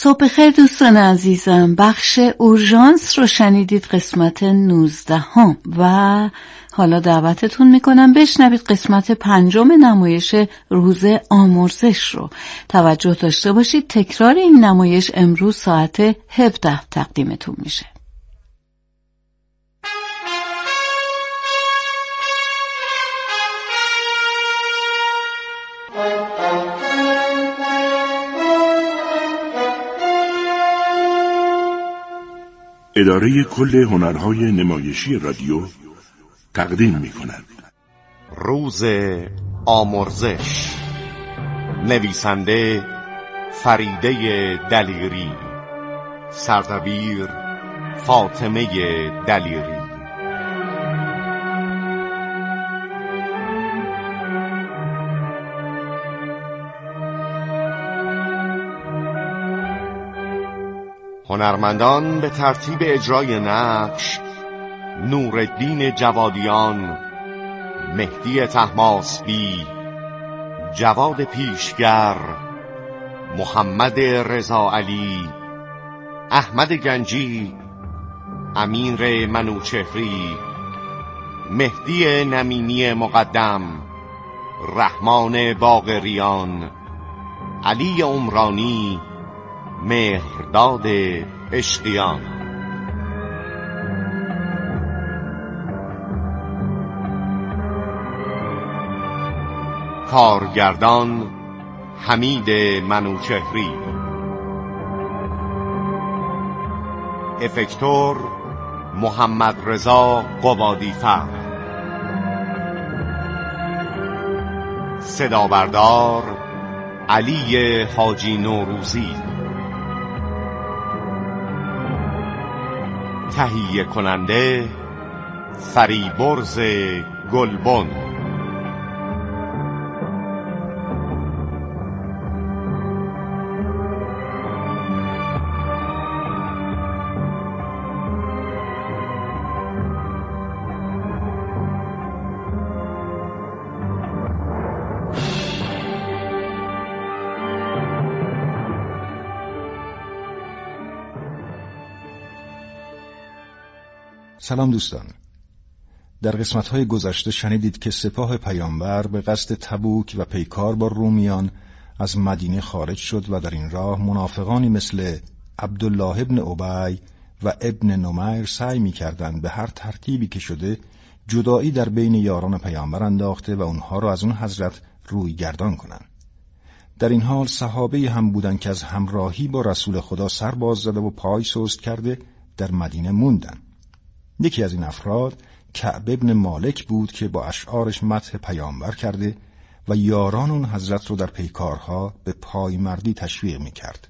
صبح بخیر دوستان عزیزم. بخش اورژانس رو شنیدید، قسمت 19 و حالا دعوتتون میکنم بشنوید قسمت 5 نمایش روز آمرزش رو. توجه داشته باشید تکرار این نمایش امروز ساعت 17 تقدیمتون میشه. اداره کل هنرهای نمایشی رادیو تقدیم می‌کند. روز آمرزش، نویسنده فریده دلیری، سردبیر فاطمه دلیری. هنرمندان به ترتیب اجرای نقش: نورالدین جوادیان، مهدی طهماسبی، جواد پیشگر، محمد رضا علی، احمد گنجی، امیر منوچهری، مهدی نمینی مقدم، رحمان باقریان، علی عمرانی، مهرداد عشقیان. کارگردان حمید منوچهری، افکتور محمد رضا قبادی‌فر، صدابردار علی حاجی نوروزی، تهیه کننده فریبرز گلبن. سلام دوستان. در قسمت‌های گذشته شنیدید که سپاه پیامبر به قصد تبوک و پیکار با رومیان از مدینه خارج شد و در این راه منافقانی مثل عبدالله ابن ابی و ابن نمیر سعی می‌کردند به هر ترتیبی که شده جدایی در بین یاران پیامبر انداخته و اونها را از اون حضرت روی گردان کنند. در این حال صحابه هم بودند که از همراهی با رسول خدا سر باز زده و پای سست کرده در مدینه موندن. یکی از این افراد کعب ابن مالک بود که با اشعارش مدح پیامبر کرده و یاران اون حضرت رو در پیکارها به پایمردی تشویق می‌کرد.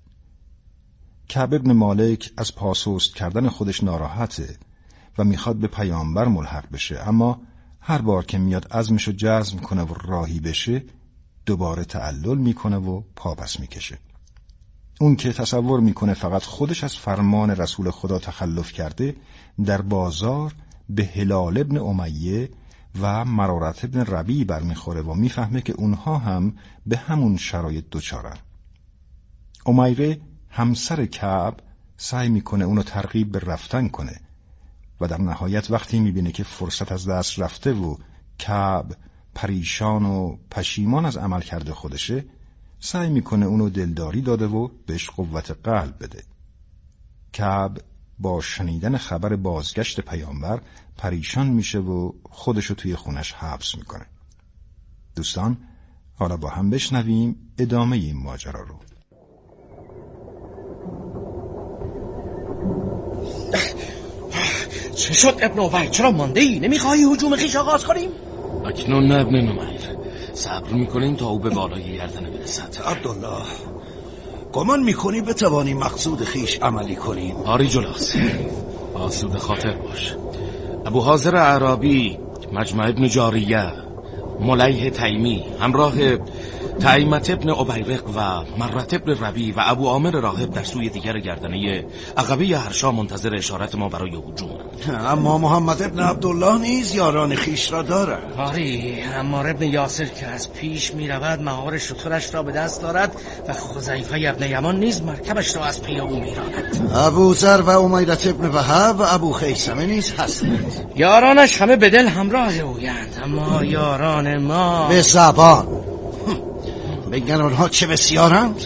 کعب ابن مالک از پاسوست کردن خودش ناراحته و میخواد به پیامبر ملحق بشه، اما هر بار که میاد عزمشو جزم کنه و راهی بشه دوباره تعلل میکنه و پاپس میکشه. اون که تصور میکنه فقط خودش از فرمان رسول خدا تخلف کرده، در بازار به هلال ابن امیه و مرارت ابن ربیع برمیخوره و میفهمه که اونها هم به همون شرایط دوچارن. امیره همسر کعب سعی میکنه اونو ترغیب به رفتن کنه و در نهایت وقتی میبینه که فرصت از دست رفته و کعب پریشان و پشیمان از عمل کرده خودشه، سعی میکنه اونو دلداری داده و بهش قوت قلب بده. کعب با شنیدن خبر بازگشت پیامبر پریشان میشه و خودشو توی خونش حبس میکنه. دوستان حالا با هم بشنویم ادامه این ماجرا رو. چه شد ابن ابی؟ چرا مانده ای؟ نمیخوایی هجوم خویش آغاز کنیم؟ اکنون نه ابن نمیر، صبر میکنیم تا او به بالای گردن برسد. عبدالله، گمان میکنی بتوانی مقصود خیش عملی کنیم؟ آری جلاس، آسوده خاطر باش. ابو حاضر اعرابی، مجمع ابن جاریه، ملیح تیمی همراه طیمة ابن عبیرق و مرة ابن ربیع و ابو عامر راهب در سوی دیگر گردنه عقبه هرشا منتظر اشارت ما برای هجوم. اما محمد ابن عبدالله نیز یاران خیش را دارد. آری، عمار ابن یاسر که از پیش می رود مهار شترش را به دست دارد و خزیفه ابن یمان نیز مرکبش را از پی او می راند. ابو ذر و امیرة ابن وهب و ابو خیثمه نیز هستند. یارانش همه به دل همراه اویند، اما یاران ما به زبان بگن آنها چه بسیارند؟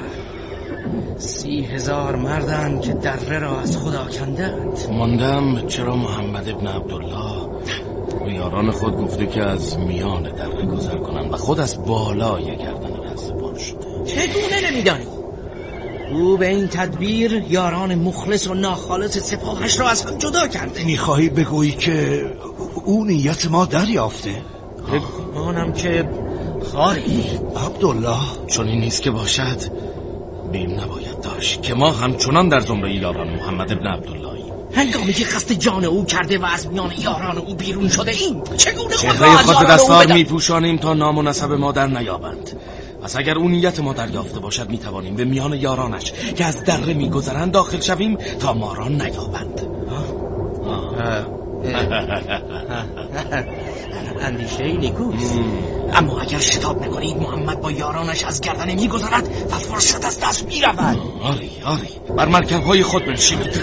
30,000 مردند که دره را از خدا کندند. ماندم چرا محمد ابن عبدالله به یاران خود گفته که از میان دره گذر کنند و خود از بالای گردن رزبان شده. چگونه نمیدانی؟ او به این تدبیر یاران مخلص و ناخالص سپاهش را از هم جدا کرده. میخواهی بگویی که او نیت ما دریافته؟ بگمانم که خاری. عبدالله چون این نیست که باشد، بیم نباید داشت که ما همچنان در زمره یاران محمد ابن عبداللهی. هنگامی که قصد جان او کرده و از میان یاران او بیرون شده ایم، چگونه چهره خود به دستار میپوشانیم تا نام و نسب ما در نیابند. پس اگر اون نیت ما دریافته باشد میتوانیم به میان یارانش که از دره میگذرند داخل شویم تا ما را نیابند. اندیشه نیکوست، اما اگر شتاب نکنید محمد با یارانش از گردنه میگذرد و فرصت از دست میرود. آری بر مرکب‌های خود بنشینید.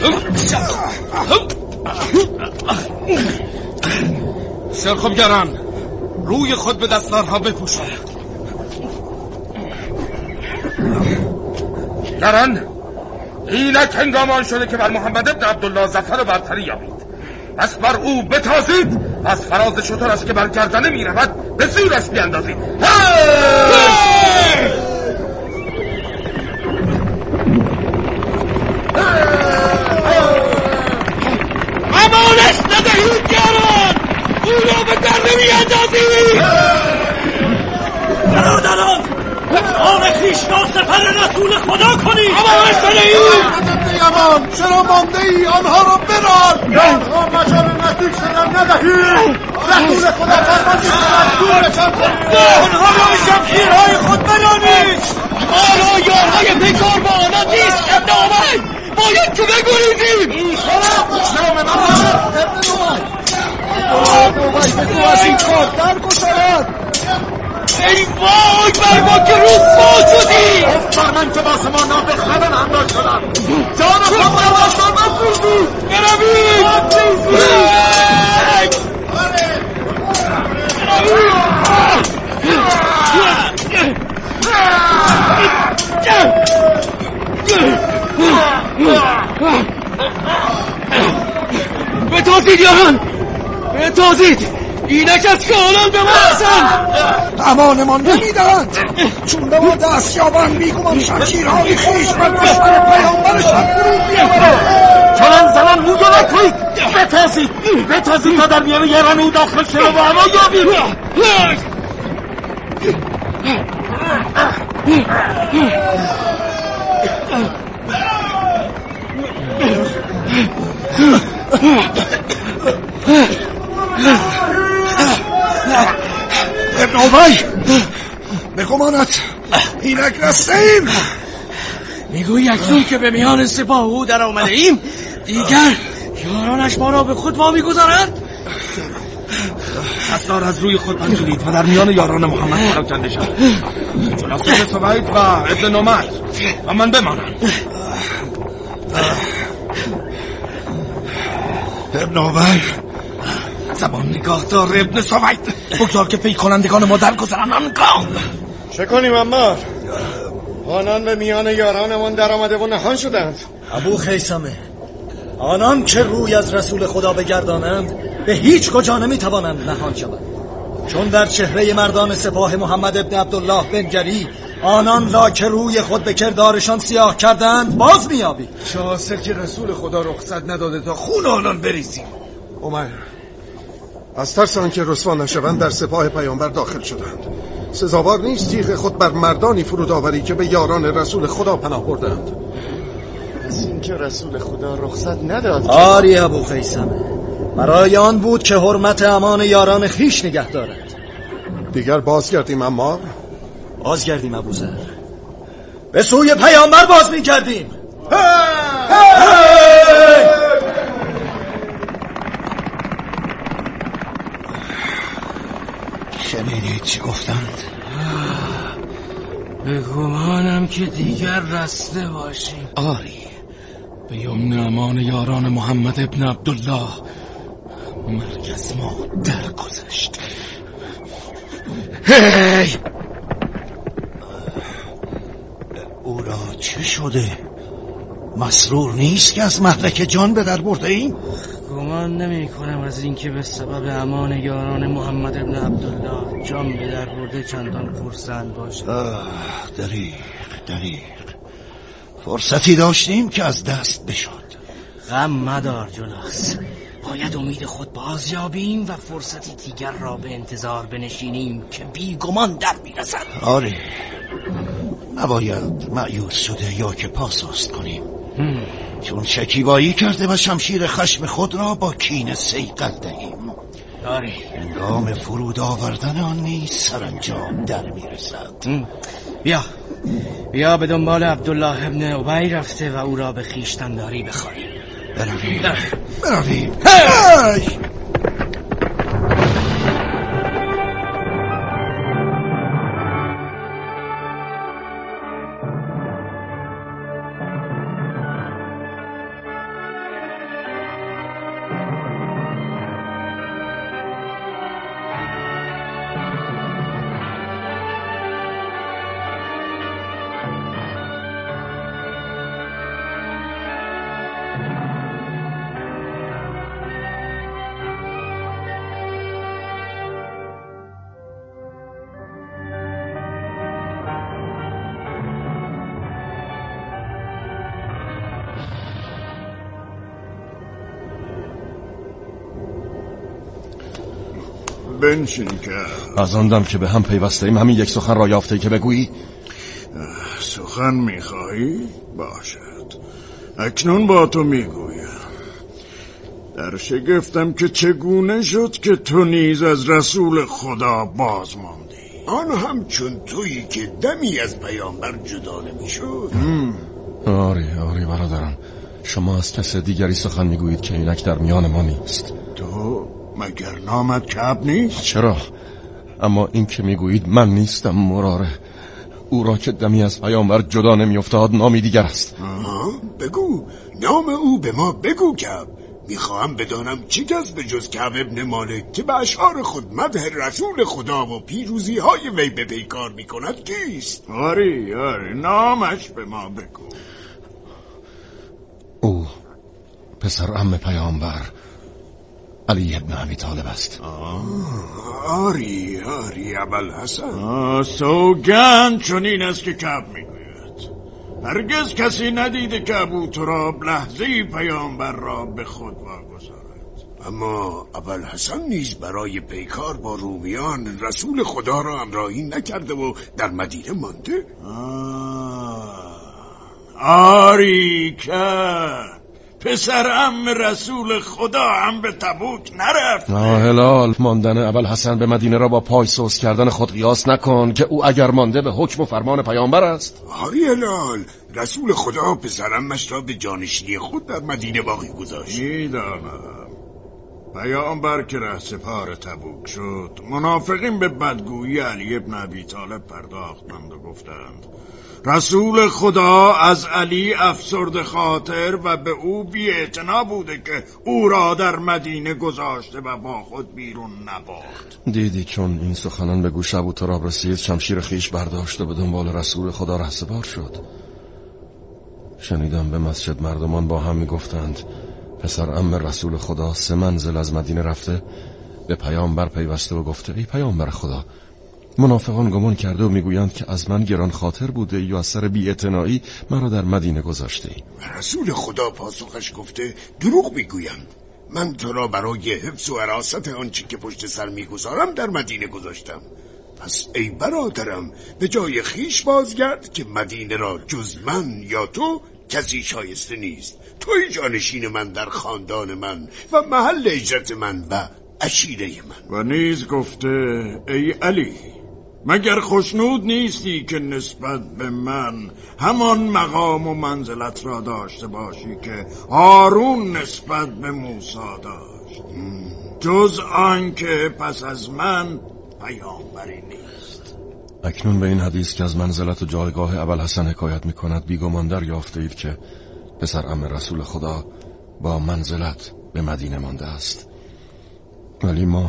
بسیار خوب یاران، روی خود به دستارها بپوشانید. یاران، اینک هنگام آن شده که بر محمد ابن عبدالله ظفر و برتری یابید. پس بر او بتازید و از فراز شترش که بر گردنه می رود به زیرش بیندازید. امانش ندهید یاران، او را به دره بیندازید. برادران، آن خیش را سپر رسول خدا کنید. امانش ندهید. یمان چرا مانده ای؟ آنها را بران. آنها مجال نزدیک شدن ندهید. رسول خدا فرمانده دورشان کنید. آنها را به شمشیرهای خود برانید. ما یارهای پیکار با آنها نیست ابن عمر، باید که بگریزیم. این خراب نام محمد ابن عمر بگو از این کار درگذرد. ای وای بر ما که رسوا شدی. بر من که با شما نابخردن همراه شدم. جان خود را باشان بفروشید. بتازید یاران، بتازید. اینک از که آنان به ما رسند. امانمان نمیدهند. چون به ما دست یابند بیگمان شمشیرهای خویش بر دشمن پیامبرشان فرو بیاورند. چنان زنان موجه نکنید. بتازید تا در میان یاران او داخل شده و اما یابید. ابن عبی به گمانت اینک رستیم. میگویی اکنون که به میان سپاه او در آمده ایم دیگر یارانش ما را به خود وامی گذارند. دستار از روی خود بنشینید و در میان یاران محمد پراکنده شد. جناب ابن سوید و ابن نمیر و من بمانند. ابن عبی زبان نگاه دار ابن سوید، بگذار که پی کنندگان ما در گذرن آنگاه. چه کنیم عمار؟ آنان به میان یارانمان در آمده و نهان شدند. ابو خیثمه، آنان که روی از رسول خدا بگردانند به هیچ کجا نمیتوانند نهان شوند. چون در چهره مردان سپاه محمد ابن عبدالله بنگری آنان را که روی خود به کردارشان سیاه کردند باز میابی. چه حاصل که رسول خدا رخصت نداده تا خون آنان بریزیم. عمر، از ترس آنکه رسوا نشوند در سپاه پیامبر داخل شدند. سزاوار نیست تیغ خود بر مردانی فرود آوری که به یاران رسول خدا پناه بردند. از اینکه رسول خدا رخصت نداد. آری ابو خیثمه، برای آن بود که حرمت امان یاران خیش نگه دارد. دیگر بازگردیم عمار؟ بازگردیم ابوذر، به سوی پیامبر باز می‌گردیم. شنیدید چی گفتند؟ به گمانم که دیگر رسته باشیم. آری، به یمن امان یاران محمد ابن عبدالله مرگ از ما درگذشت. هی! او را چه شده؟ مسرور نیست که از مهلک جان به در برده ایم؟ گمان نمی کنم از اینکه به سبب امان یاران محمد ابن عبدالله جان به در برده چندان خرسند باشد. دریغ فرصتی داشتیم که از دست بشد. غم مدار جلاس، باید امید خود بازیابیم و فرصتی دیگر را به انتظار بنشینیم که بیگمان در میرسد. آره، نباید مایوس شده یا که پاسوست کنیم، چون شکیبایی کرده و شمشیر خشم خود را با کینه صیقل دهیم. آره، هنگام فرود آوردن آن نیز سرانجام در میرسد. بیا به دنبال عبدالله ابن ابی رفته و او را به خویشتنداری بخوانیم. برویم. بنشین که از آن دم که به هم پیوسته ایم همین یک سخن را یافته که بگویی؟ سخن میخواهی؟ باشد، اکنون با تو میگویم. در شگفتم که چگونه شد که تو نیز از رسول خدا باز ماندی، آن همچون تویی که دمی از پیامبر جدا نمیشد. آری برادران، شما از کس دیگری سخن میگویید که اینک در میان ما نیست. تو مگر نامت کعب نیست؟ چرا؟ اما این که میگویید من نیستم مراره. او را که دمی از پیامبر جدا نمیافتاد نامی دیگر است. بگو، نام او به ما بگو کعب. میخواهم بدانم چه کس به جز کعب ابن مالک که به اشعار خود مدح رسول خدا و پیروزی های وی به پیکار میکند کیست؟ آری نامش به ما بگو. او پسر عم پیامبر علی ابن ابی طالب است. آری ابوالحسن. سوگند چنین است که کعب میگوید. هرگز کسی ندیده که ابو تراب لحظه‌ای پیامبر را به خود واگذارد. اما ابوالحسن نیز برای پیکار با رومیان رسول خدا را همراهی نکرده و در مدینه مانده. آری که پسر عم رسول خدا هم به تبوک نرفت. هلال، ماندن ابوالحسن به مدینه را با پای سوس کردن خود قیاس نکن که او اگر مانده به حکم و فرمان پیامبر است. آری هلال، رسول خدا پسر عمش را به جانشینی خود در مدینه باقی گذاشت. میدانم. پیامبر که رهسپار تبوک شد، منافقین به بدگویی علی ابن ابی طالب پرداختند و گفتند رسول خدا از علی افسرده خاطر و به او بی‌اعتنا بوده که او را در مدینه گذاشته و با خود بیرون نبرد. دیدی چون این سخنان به گوش ابو تراب رسید شمشیر خیش برداشت و به دنبال رسول خدا رهسپار شد. شنیدم به مسجد مردمان با هم میگفتند پسر عم رسول خدا 3 منزل از مدینه رفته به پیامبر پیوسته و گفته ای پیامبر خدا، منافقان گمان کرده و میگویند که از من گران خاطر بوده یا از سر بی‌اعتنایی مرا در مدینه گذاشته ای. رسول خدا پاسخش گفته دروغ میگویند. من تو را برای حفظ و حراست آنچه که پشت سر میگذارم در مدینه گذاشتم. پس ای برادرم به جای خیش بازگرد که مدینه را جز من یا تو کسی شایسته نیست. توی جانشین من در خاندان من و محل هجرت من و عشیره من. و نیز گفته ای علی، مگر خوشنود نیستی که نسبت به من همان مقام و منزلت را داشته باشی که هارون نسبت به موسی داشت؟ جز آنکه پس از من پیامبری نیست. اکنون به این حدیث که از منزلت و جایگاه ابوالحسن حکایت می‌کند بیگمان دریافته اید که پسر عم رسول خدا با منزلت به مدینه مانده است. ولی ما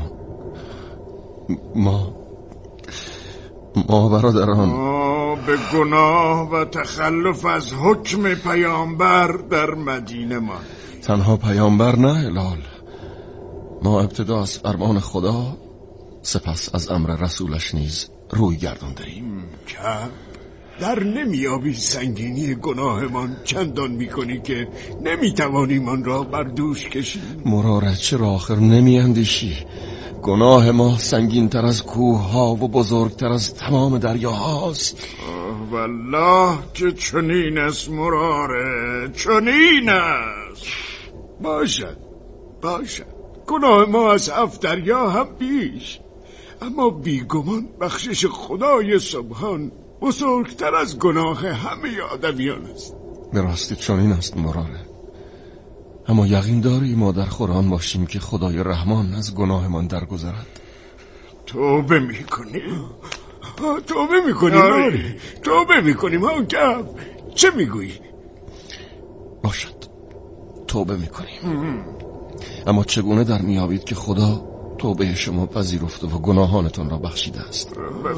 برادران به گناه و تخلف از حکم پیامبر در مدینه ماند. تنها پیامبر نه هلال، ما ابتدا از فرمان خدا سپس از امر رسولش نیز روی گردانده ایم. کعب، در نمیابی سنگینی گناهمان چندان میکنی که نمیتوانیم آن را بر دوش کشیم. مراره، چرا آخر نمیاندیشی؟ گناه ما سنگین تر از کوه ها و بزرگتر از تمام دریاهاست. والله که چنین است مراره، چنین است. باشد گناه ما از 7 دریا هم بیش، اما بیگمان بخشش خدای سبحان بزرگتر از گناه همه آدمیان است. به راستی چنین است مراره، اما یقین داری ما در قرآن باشیم که خدای رحمان از گناهمان درگذرد؟ توبه میکنیم توبه میکنیم ها کعب، چه میگویی؟ باشد توبه میکنیم، اما چگونه در میابید که خدا توبه شما پذیرفته و گناهانتان را بخشیده است؟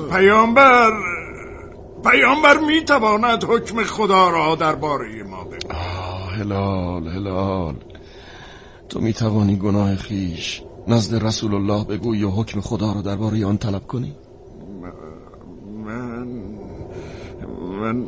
پیامبر میتواند حکم خدا را درباره ما بگوید. هلال، تو میتوانی گناه خیش نزد رسول الله بگویی و حکم خدا را درباره آن طلب کنی؟ من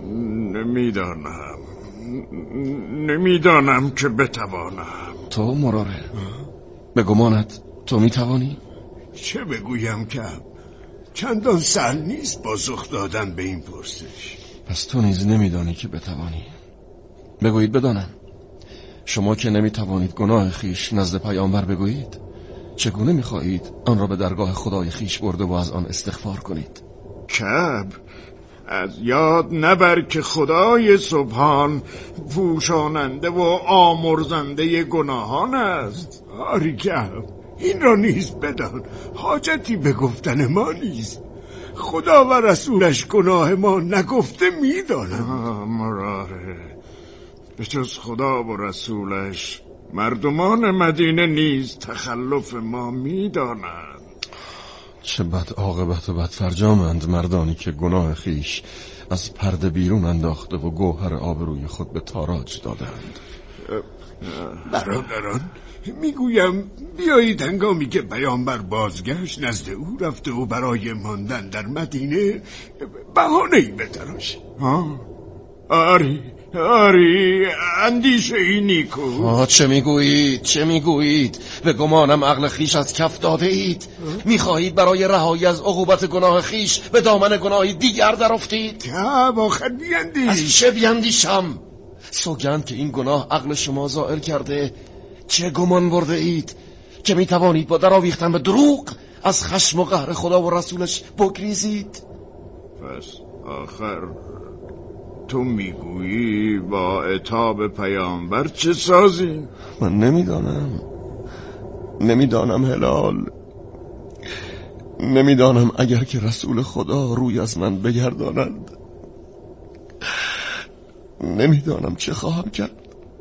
نمیدانم که بتوانم. تو مراره، به گمانت تو میتوانی؟ چه بگویم که چندان سهل نیست پاسخ دادن به این پرسش. پس تو نیز نمیدانی که بتوانی؟ بگویید بدانم. شما که نمیتوانید گناه خیش نزد پیامبر بگویید، چگونه میخواهید آن را به درگاه خدای خیش برده و از آن استغفار کنید؟ کعب، از یاد نبر که خدای سبحان پوشاننده و آمرزنده گناهان است. آری کعب، این را نیز بدان، حاجتی به گفتن ما نیست. خدا و رسولش گناه ما نگفته میدانند. مراره، به جز خدا و رسولش مردمان مدینه نیز تخلف ما میدانند. چه بد عاقبت و بد فرجامند مردانی که گناه خیش از پرده بیرون انداخته و گوهر آبروی خود به تاراج دادند. برادران، میگویم بیایید هنگامی که پیامبر بازگشت نزد او رفته و برای ماندن در مدینه بهانه‌ای بتراشیم. آری، اندیشه ای نیکو. چه میگویید؟ به گمانم عقل خیش از کف داده اید. میخواهید برای رهایی از عقوبت گناه خیش به دامن گناهی دیگر در افتید؟ کعب، آخر بیندیش. از چه بیندیشم؟ سوگند که این گناه عقل شما زائل کرده. چه گمان برده اید که میتوانید با درآویختن به دروغ از خشم و قهر خدا و رسولش بگریزید؟ پس آخر تو میگویی با عتاب پیامبر چه سازی؟ من نمیدانم هلال، نمیدانم. اگر که رسول خدا روی از من بگردانند نمیدانم چه خواهم کرد.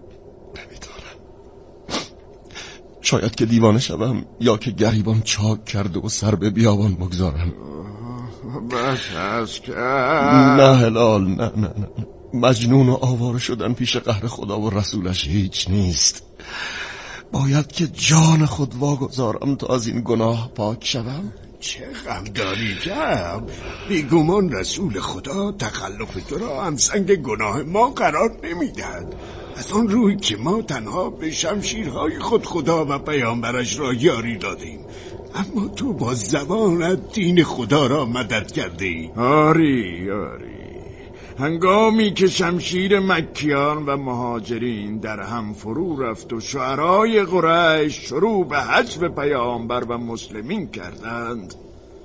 شاید که دیوانه شوم یا که گریبان چاک کرده و سر به بیابان بگذارم. بس هست که نه هلال، نه مجنون و آواره شدن پیش قهر خدا و رسولش هیچ نیست. باید که جان خود واگذارم تا از این گناه پاک شوم. چه غم داری کعب؟ بیگمان رسول خدا تخلف تو را همسنگ گناه ما قرار نمیدهد، از آن روی که ما تنها به شمشیرهای خود خدا و پیامبرش را یاری دادیم، اما تو با زبانت دین خدا را مدد کرده ای. آری، هنگامی که شمشیر مکیان و مهاجرین در هم فرو رفت و شعرای قریش شروع به حجب پیامبر و مسلمین کردند،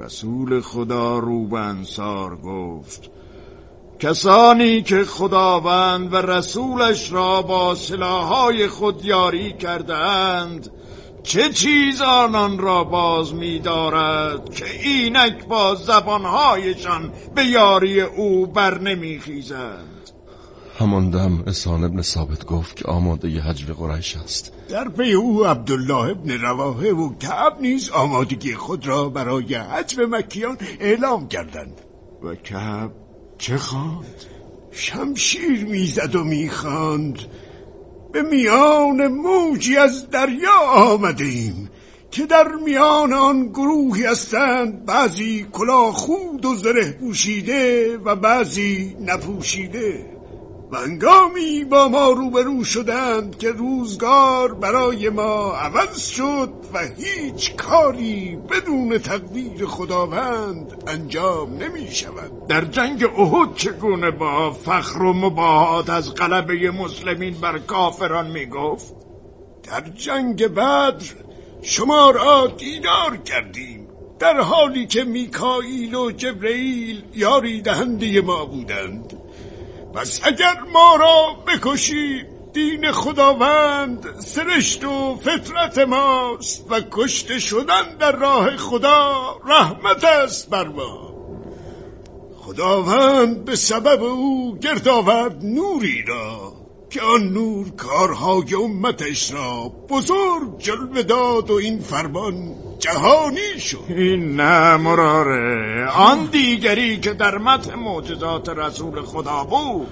رسول خدا رو به انصار گفت: کسانی که خداوند و رسولش را با سلاحهای خود یاری کردند، چه چیز آنان را باز می دارد که اینک با زبانهایشان به یاری او بر نمی خیزند؟ همان دم احسان ابن ثابت گفت که آماده ی هجو قریش است. در پی او عبدالله ابن رواحه و کعب نیز آمادگی خود را برای هجو مکیان اعلام کردند. و کعب چه خواند؟ شمشیر میزد و میخواند: به میان موجی از دریا آمده ایم که در میان آن گروهی هستند، بعضی کلاه خود و زره پوشیده و بعضی نپوشیده، و هنگامی با ما روبرو شدند که روزگار برای ما عوض شد و هیچ کاری بدون تقدیر خداوند انجام نمی شود. در جنگ احد چگونه با فخر و مباهات از غلبه مسلمین بر کافران می گفت؟ در جنگ بدر شما را دیدار کردیم، در حالی که میکائیل و جبرئیل یاری دهنده ما بودند. پس اگر ما را بکشید، دین خداوند سرشت و فطرت ماست و کشته شدن در راه خدا رحمت است بر ما. خداوند به سبب او گرد آورد نوری را که آن نور کارهای امتش را بزرگ جلوه داد و این فرمان جهانی شد. این نه مراره، آن دیگری که در مدح معجزات رسول خدا بود.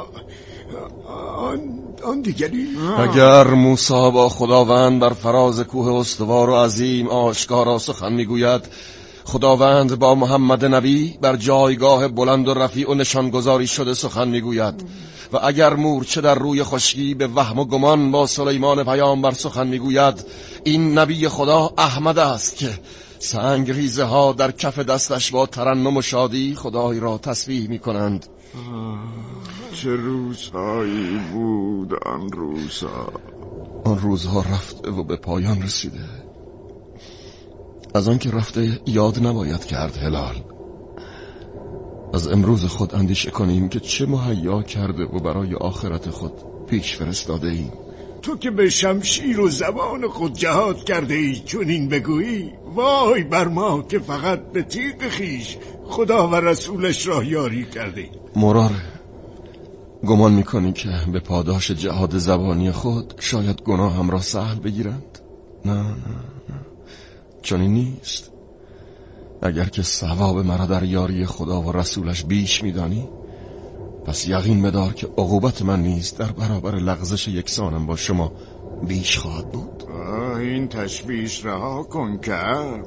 آن دیگری؟ اگر موسی با خداوند بر فراز کوه استوار و عظیم آشکارا سخن میگوید، خداوند با محمد نبی بر جایگاه بلند و رفیع و نشانگذاری شده سخن میگوید. و اگر مورچه در روی خشکی به وهم و گمان با سلیمان پیامبر سخن میگوید، این نبی خدا احمد است که سنگ ریزه ها در کف دستش با ترنم و شادی خدای را تسبیح میکنند. چه روزهایی بود آن روزها. آن روزها رفته و به پایان رسیده. از آن که رفته یاد نباید کرد هلال. از امروز خود اندیشه کنیم که چه مهیا کرده و برای آخرت خود پیش فرستاده ایم. تو که به شمشیر و زبان خود جهاد کرده ای چنین بگویی، وای بر ما که فقط به تیغ خیش خدا و رسولش را یاری کرده ای. مراره، گمان میکنی که به پاداش جهاد زبانی خود شاید گناه هم را سهل بگیرند؟ نه، چنین نیست. اگر که ثواب مرا در یاری خدا و رسولش بیش میدانی، پس یقین بدار که عقوبت من نیست در برابر لغزش یکسانم با شما بیش خواهد بود. این تشویش رها کن کرد.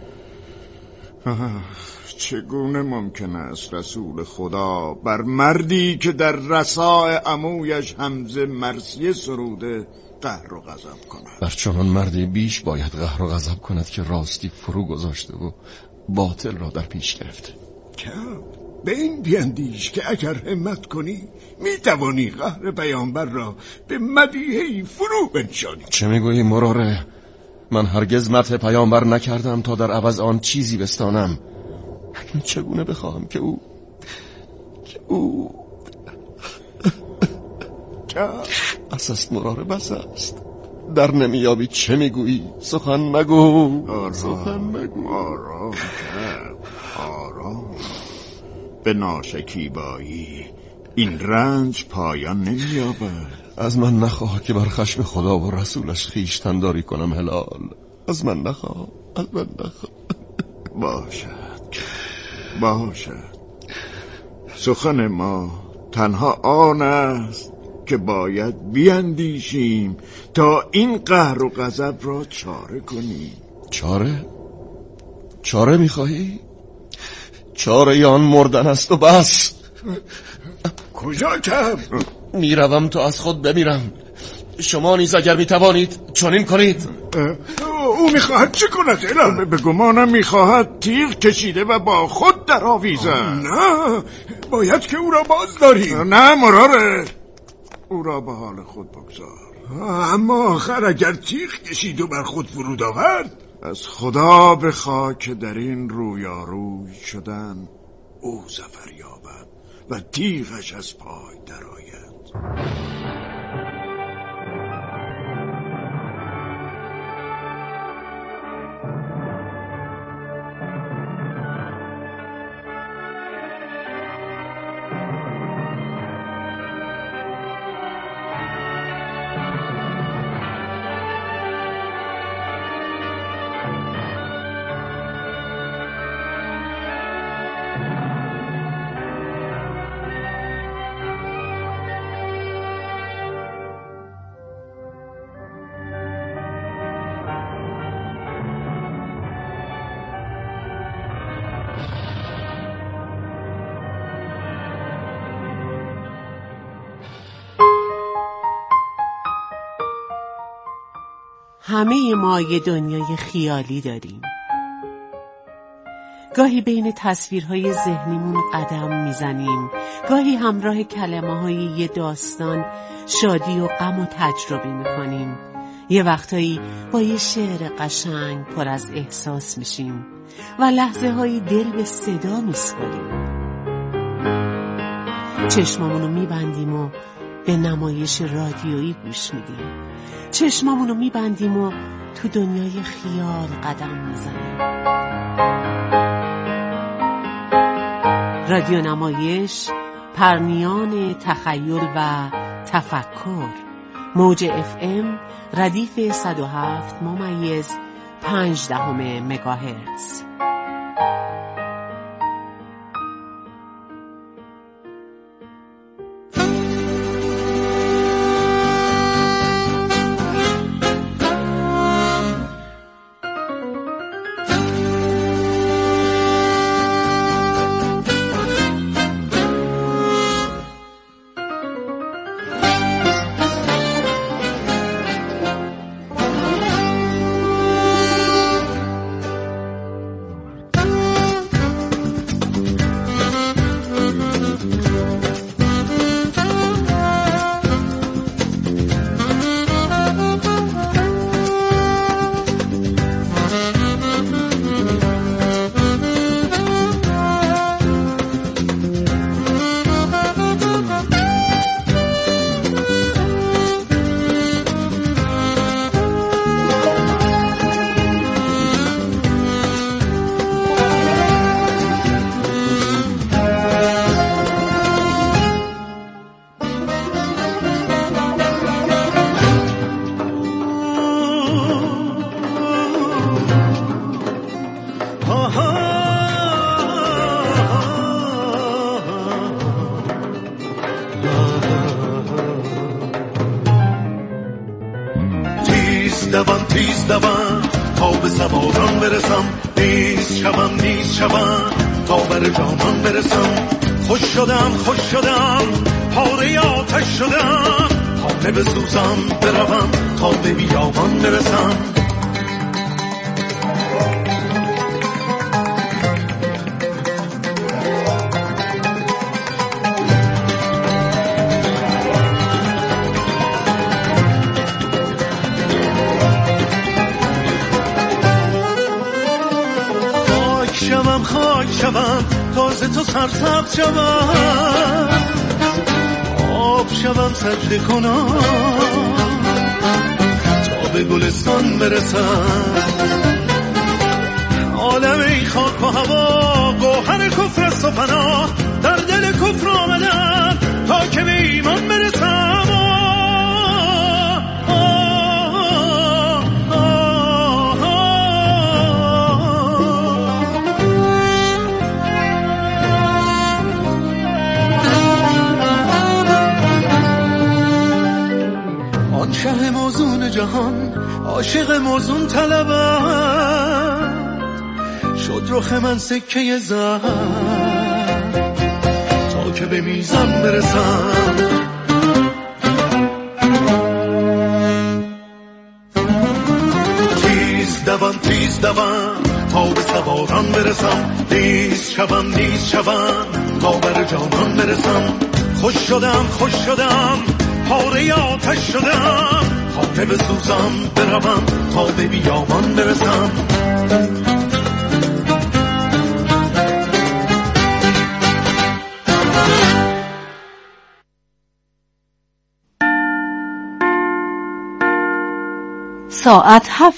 چگونه ممکن است رسول خدا بر مردی که در رسای عمویش حمزه مرثیه سروده قهر و غضب کند؟ بر چنان مردی بیش باید قهر و غضب کند که راستی فرو گذاشته و باطل را در پیش گرفته. به این بیندیش که اگر همت کنی میتوانی قهر پیامبر را به مدیحه‌ای فرو بنشانی. چه میگویی مراره؟ من هرگز مدح پیامبر نکردم تا در عوض آن چیزی بستانم. اکنون چگونه بخواهم که او بس است مراره، بس است. در نمیابی چه میگویی؟ سخن مگو. آرام به ناشکیبایی این رنج پایان نمییابد. از من نخواه که بر خشم خدا و رسولش خویشتن‌داری کنم هلال. از من نخواه. باشد. سخن ما تنها آن است که باید بیندیشیم تا این قهر و غضب را چاره کنیم. چاره میخواهی؟ چاره آن مردن است و بس. کجا کرد؟ میروم تا از خود بمیرم. شما نیز اگر میتوانید چنین کنید. او میخواهد چه کند الان؟ به گمانم میخواهد تیغ کشیده و با خود در آویزد. نه، باید که او را باز داریم. نه مراره، او را به حال خود بگذار. اما آخر اگر تیغ کشید و بر خود فرود آورد؟ از خدا بخواه که در این رویاروی شدن او ظفر یابد و تیغش از پای درآید. همه ما یه دنیای خیالی داریم. گاهی بین تصویرهای ذهنیمون قدم میزنیم، گاهی همراه کلمه‌های یه داستان شادی و غم و تجربه میکنیم. یه وقتایی با یه شعر قشنگ پر از احساس میشیم و لحظه های دل به صدا میسپاریم. چشمامونو میبندیم و به نمایش رادیویی گوش میدیم. چشمامونو میبندیم و تو دنیای خیال قدم میزنیم. رادیو نمایش، پرنیان تخیل و تفکر. موج FM ردیف 107.5 مگاهرتز. تیز دوم تا به سواران برسم، نیز شوم تا بر جانان برسم. خوش شدم پاره آتش شدم، خانه بسوزم بروم تا به بیابان برسم. خاک شوم تازه تو سرسبز شوم، آب شوم سجده کنم تا به گلستان برسم. عالم ای خاک و هوا گوهر کفر است و فنا، در دل کفر آمدم تا که به ایمان برسم. شه موزون جهان عاشق موزون طلبد، شد رخ من سکه زر تا که به میزان برسم. تیز دوم تا به سواران برسم، نیز شوم تا بر جانان برسم. خوش شدم پاره آتش شدم، خانه بسوزم بروم تا به بیابان برسم. ساعت